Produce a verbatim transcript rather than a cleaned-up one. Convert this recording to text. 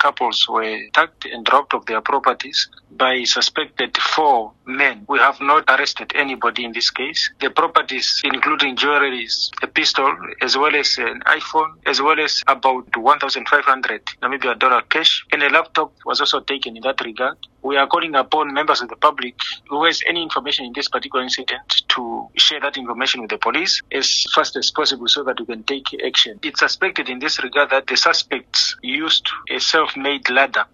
couples were attacked and robbed of their properties by suspected four men. We have not arrested anybody in this case. The properties, including jewelry, a pistol, as well as an iPhone, as well as about one thousand five hundred Namibia dollar cash, and a laptop was also taken in that regard. We are calling upon members of the public who has any information in this particular incident to share that information with the police as fast as possible so that we can take action. It's suspected in this regard that the suspects used a self-made ladder